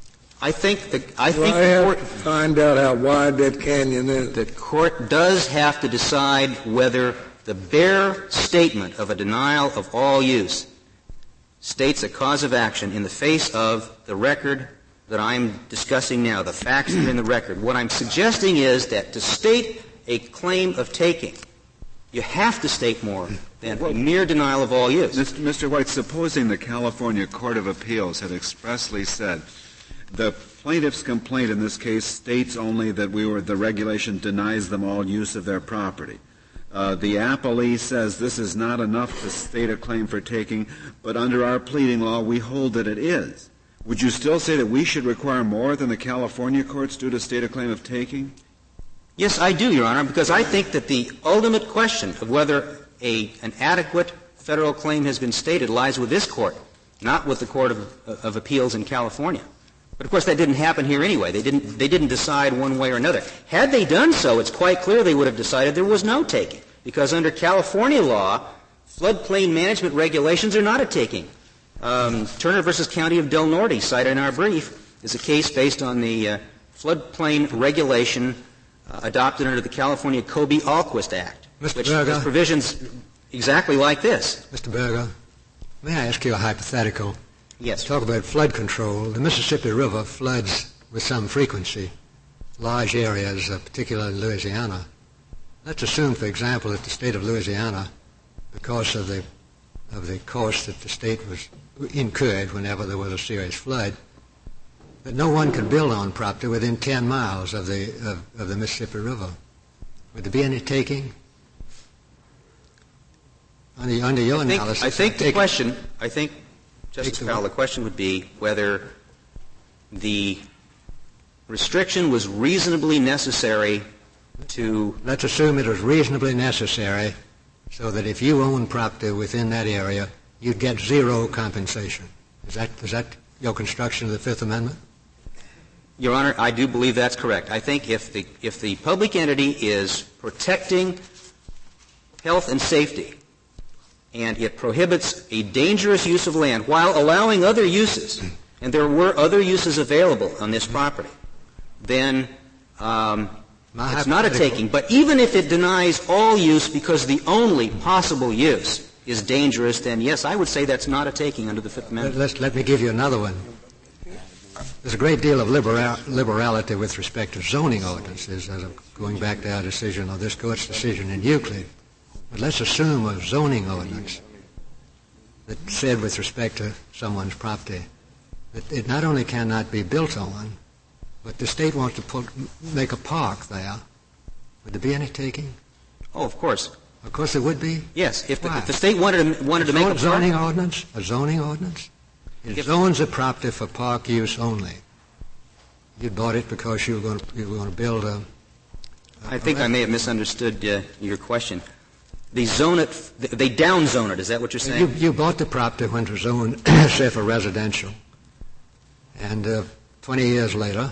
I think the court find out how wide that canyon is. The court does have to decide whether the bare statement of a denial of all use states a cause of action in the face of the record that I'm discussing now, the facts that are in the record. What I'm suggesting is that to state a claim of taking, you have to state more than a mere denial of all use. Mr. White, supposing the California Court of Appeals had expressly said the plaintiff's complaint in this case states only that the regulation denies them all use of their property. The appellee says this is not enough to state a claim for taking, but under our pleading law we hold that it is. Would you still say that we should require more than the California courts do to state a claim of taking? Yes, I do, Your Honor, because I think that the ultimate question of whether an adequate federal claim has been stated lies with this court, not with the Court of Appeals in California. But, of course, that didn't happen here anyway. They didn't decide one way or another. Had they done so, it's quite clear they would have decided there was no taking, because under California law, floodplain management regulations are not a taking. Turner v. County of Del Norte, cited in our brief, is a case based on the floodplain regulation adopted under the California Colby-Alquist Act, which has provisions exactly like this. Mr. Berger, may I ask you a hypothetical? Yes. Talk about flood control. The Mississippi River floods with some frequency large areas, particularly in Louisiana. Let's assume, for example, that the state of Louisiana, because of the cost that the state was incurred whenever there was a serious flood, that no one could build on property within 10 miles of the Mississippi River. Would there be any taking? Under your analysis, I think the question, Justice Powell, the question would be whether the restriction was reasonably necessary to... Let's assume it was reasonably necessary so that if you own property within that area, you'd get zero compensation. Is that your construction of the Fifth Amendment? Your Honor, I do believe that's correct. I think if the public entity is protecting health and safety, and it prohibits a dangerous use of land while allowing other uses, and there were other uses available on this property, then it's not a taking. But even if it denies all use because the only possible use is dangerous, then yes, I would say that's not a taking under the Fifth Amendment. Let me give you another one. There's a great deal of liberality with respect to zoning ordinances, going back to our decision, or this Court's decision in Euclid. But let's assume a zoning ordinance that said with respect to someone's property that it not only cannot be built on, but the state wants to make a park there. Would there be any taking? Oh, of course. Of course there would be? Yes. If the state wanted to make a park. Zoning ordinance? A zoning ordinance? It zones a property for park use only. You bought it because you were going to build a... I think I may have misunderstood your question. They down zone it. Is that what you're saying? You bought the property when it was zoned, say, for residential. And 20 years later,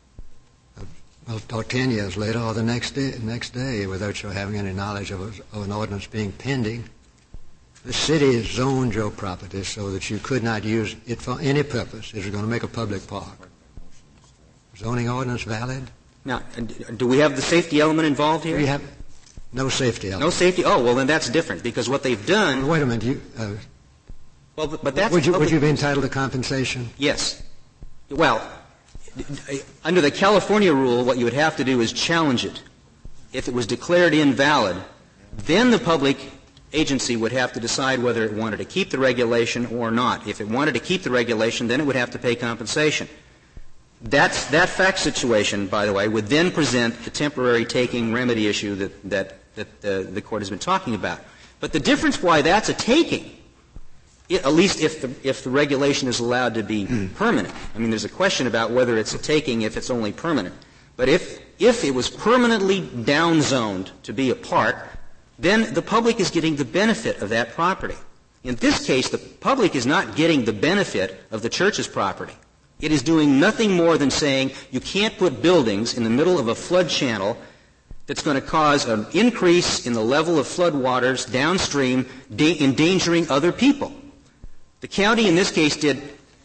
or 10 years later, or the next day, without your having any knowledge of an ordinance being pending, the city zoned your property so that you could not use it for any purpose. It was going to make a public park. Zoning ordinance valid? Now, do we have the safety element involved here? We have no safety element. No safety? Oh, well, then that's different, because what they've done... Well, wait a minute. Well, but that's... Would you be entitled to compensation? Yes. Well, Under the California rule, what you would have to do is challenge it. If it was declared invalid, then the public agency would have to decide whether it wanted to keep the regulation or not. If it wanted to keep the regulation, then it would have to pay compensation. That fact situation, by the way, would then present the temporary taking remedy issue that the Court has been talking about. But the difference why that's a taking, at least if the regulation is allowed to be permanent. I mean, there's a question about whether it's a taking if it's only permanent. But if it was permanently downzoned to be a park, then the public is getting the benefit of that property. In this case, the public is not getting the benefit of the church's property. It is doing nothing more than saying you can't put buildings in the middle of a flood channel that's going to cause an increase in the level of flood waters downstream, endangering other people. The county in this case did.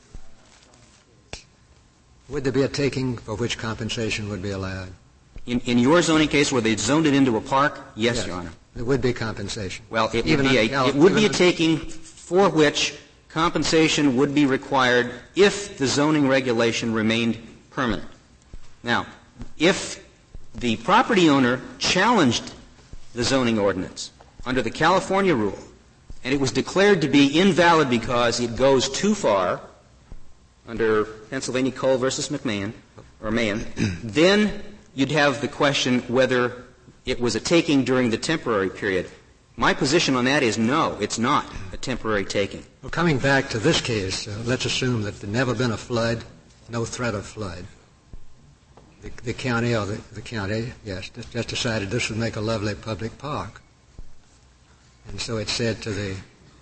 Would there be a taking for which compensation would be allowed? In your zoning case where they zoned it into a park, yes, Your Honor. There would be compensation. Well, it would be a taking for which compensation would be required if the zoning regulation remained permanent. Now, if the property owner challenged the zoning ordinance under the California rule, and it was declared to be invalid because it goes too far under Pennsylvania Cole versus McMahon, or Mahan, then you'd have the question whether it was a taking during the temporary period. My position on that is no, it's not a temporary taking. Well, coming back to this case, let's assume that there'd never been a flood, no threat of flood. The county, yes, just decided this would make a lovely public park. And so it said to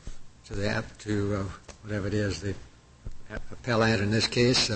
whatever it is, the appellant in this case,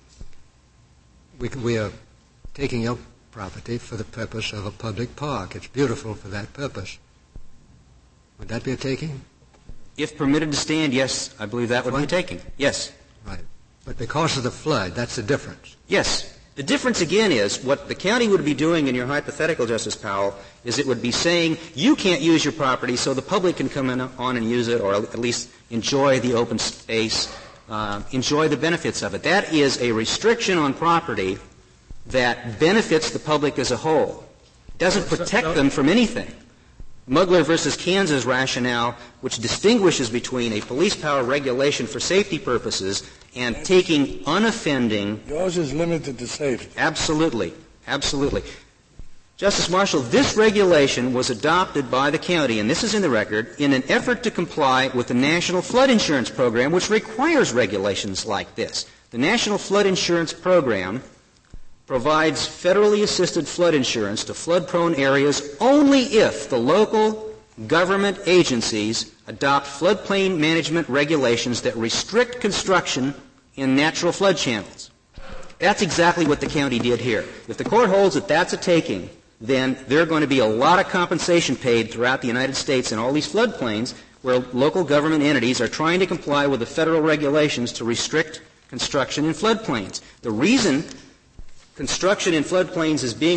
we are taking your property for the purpose of a public park. It's beautiful for that purpose. Would that be a taking? If permitted to stand, yes, I believe that would be a taking. Yes. Right. But because of the flood, that's the difference. Yes. The difference, again, is what the county would be doing in your hypothetical, Justice Powell, is it would be saying you can't use your property so the public can come on and use it, or at least enjoy the open space, enjoy the benefits of it. That is a restriction on property that benefits the public as a whole. It doesn't protect them from anything. Mugler versus Kansas rationale, which distinguishes between a police power regulation for safety purposes and taking unoffending. Yours is limited to safety. Absolutely. Absolutely. Justice Marshall, this regulation was adopted by the county, and this is in the record, in an effort to comply with the National Flood Insurance Program, which requires regulations like this. The National Flood Insurance Program provides federally assisted flood insurance to flood-prone areas only if the local government agencies adopt floodplain management regulations that restrict construction in natural flood channels. That's exactly what the county did here. If the court holds that that's a taking, then there are going to be a lot of compensation paid throughout the United States in all these floodplains where local government entities are trying to comply with the federal regulations to restrict construction in floodplains. The reason construction in floodplains is being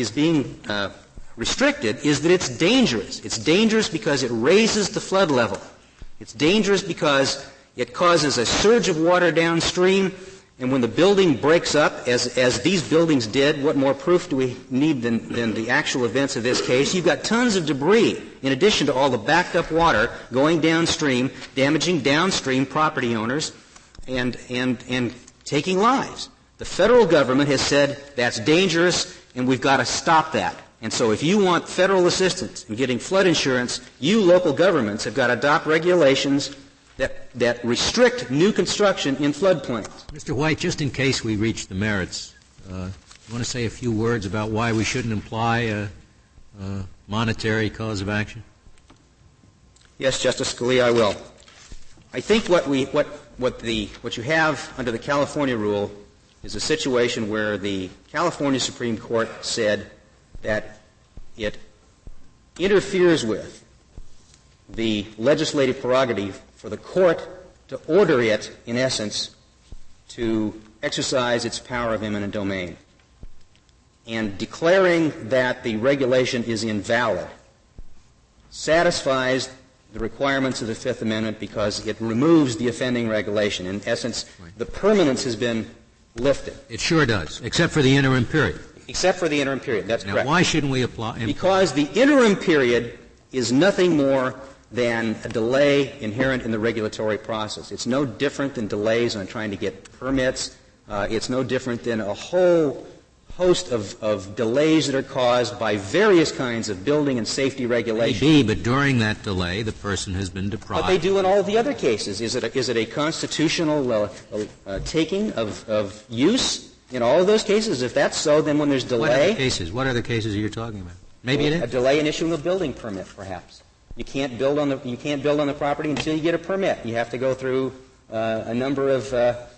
restricted is that it's dangerous. It's dangerous because it raises the flood level. It's dangerous because it causes a surge of water downstream, and when the building breaks up, as these buildings did, what more proof do we need than the actual events of this case? You've got tons of debris, in addition to all the backed up water going downstream, damaging downstream property owners and taking lives. The federal government has said that's dangerous, and we've got to stop that. And so if you want federal assistance in getting flood insurance, you local governments have got to adopt regulations that restrict new construction in floodplains. Mr. White, just in case we reach the merits, you want to say a few words about why we shouldn't imply a monetary cause of action? Yes, Justice Scalia, I will. I think what you have under the California rule is a situation where the California Supreme Court said that it interferes with the legislative prerogative for the court to order it, in essence, to exercise its power of eminent domain. And declaring that the regulation is invalid satisfies the requirements of the Fifth Amendment because it removes the offending regulation. In essence, the permanence has been lifted. It sure does, except for the interim period. Except for the interim period. That's now, correct. Why shouldn't we apply? Because the interim period is nothing more than a delay inherent in the regulatory process. It's no different than delays on trying to get permits. It's no different than a whole host of delays that are caused by various kinds of building and safety regulations. Maybe, but during that delay, the person has been deprived. But they do in all the other cases. Is it a constitutional taking of use in all of those cases? If that's so, then when there's delay... What are the cases you're talking about? Maybe it is. A delay in issuing a building permit, perhaps. You can't build on the property until you get a permit. You have to go through a number of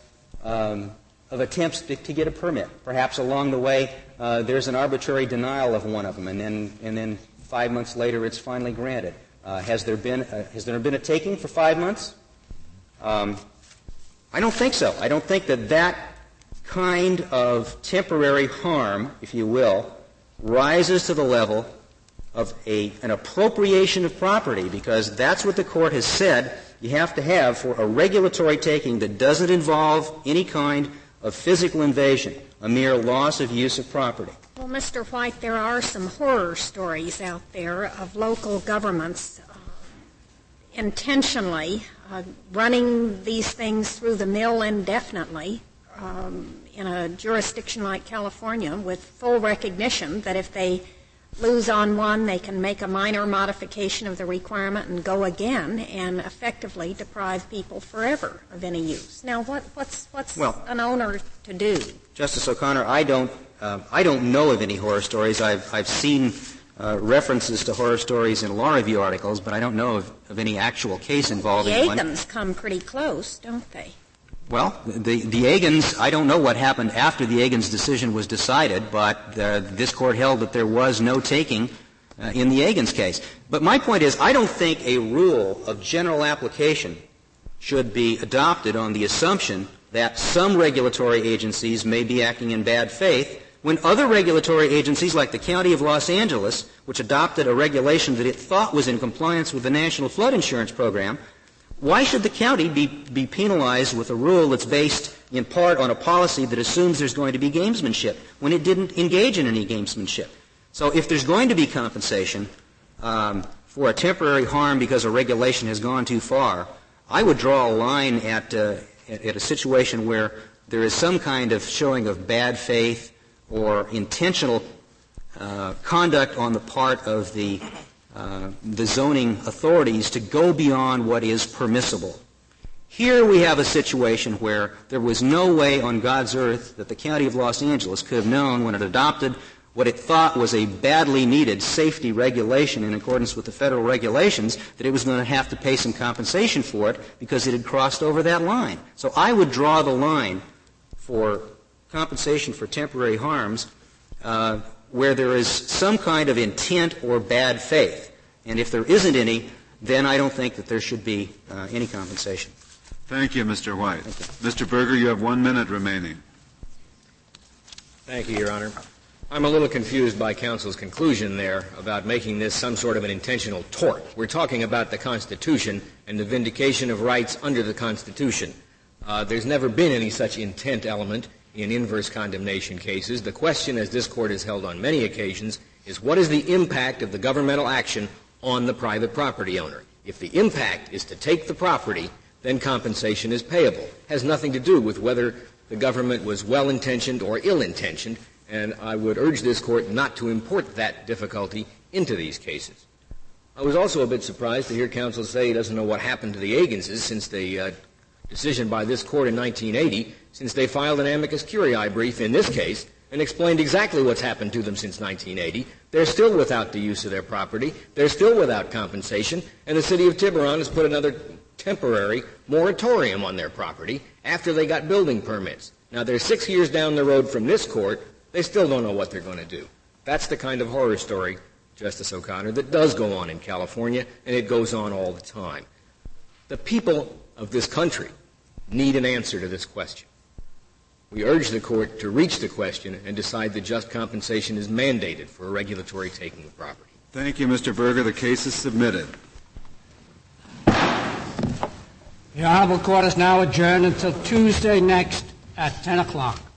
attempts to get a permit. Perhaps along the way, there's an arbitrary denial of one of them, and then 5 months later, it's finally granted. Has there been a taking for 5 months? I don't think so. I don't think that kind of temporary harm, if you will, rises to the level of an appropriation of property, because that's what the court has said you have to have for a regulatory taking that doesn't involve any kind of physical invasion, a mere loss of use of property. Well, Mr. White, there are some horror stories out there of local governments intentionally running these things through the mill indefinitely in a jurisdiction like California, with full recognition that if they lose on one, they can make a minor modification of the requirement and go again and effectively deprive people forever of any use. Now, what's an owner to do? Justice O'Connor, I don't know of any horror stories. I've seen references to horror stories in law review articles, but I don't know of any actual case involving one. The Agans come pretty close, don't they? Well, the Agans, I don't know what happened after the Agans decision was decided, but this court held that there was no taking in the Agans case. But my point is, I don't think a rule of general application should be adopted on the assumption that some regulatory agencies may be acting in bad faith when other regulatory agencies, like the County of Los Angeles, which adopted a regulation that it thought was in compliance with the National Flood Insurance Program, why should the county be penalized with a rule that's based in part on a policy that assumes there's going to be gamesmanship when it didn't engage in any gamesmanship? So if there's going to be compensation for a temporary harm because a regulation has gone too far, I would draw a line at a situation where there is some kind of showing of bad faith or intentional conduct on the part of the zoning authorities to go beyond what is permissible. Here we have a situation where there was no way on God's earth that the County of Los Angeles could have known when it adopted what it thought was a badly needed safety regulation in accordance with the federal regulations, that it was going to have to pay some compensation for it because it had crossed over that line. So I would draw the line for compensation for temporary harms where there is some kind of intent or bad faith. And if there isn't any, then I don't think that there should be any compensation. Thank you, Mr. White. Mr. Berger, you have 1 minute remaining. Thank you, Your Honor. I'm a little confused by counsel's conclusion there about making this some sort of an intentional tort. We're talking about the Constitution and the vindication of rights under the Constitution. There's never been any such intent element in inverse condemnation cases. The question, as this Court has held on many occasions, is what is the impact of the governmental action on the private property owner? If the impact is to take the property, then compensation is payable. It has nothing to do with whether the government was well-intentioned or ill-intentioned, and I would urge this Court not to import that difficulty into these cases. I was also a bit surprised to hear counsel say he doesn't know what happened to the Aganses since the decision by this Court in 1980, since they filed an amicus curiae brief in this case and explained exactly what's happened to them since 1980. They're still without the use of their property. They're still without compensation. And the city of Tiburon has put another temporary moratorium on their property after they got building permits. Now, they're 6 years down the road from this Court. They still don't know what they're going to do. That's the kind of horror story, Justice O'Connor, that does go on in California, and it goes on all the time. The people of this country need an answer to this question. We urge the Court to reach the question and decide that just compensation is mandated for a regulatory taking of property. Thank you, Mr. Berger. The case is submitted. The Honorable Court is now adjourned until Tuesday next at 10 o'clock.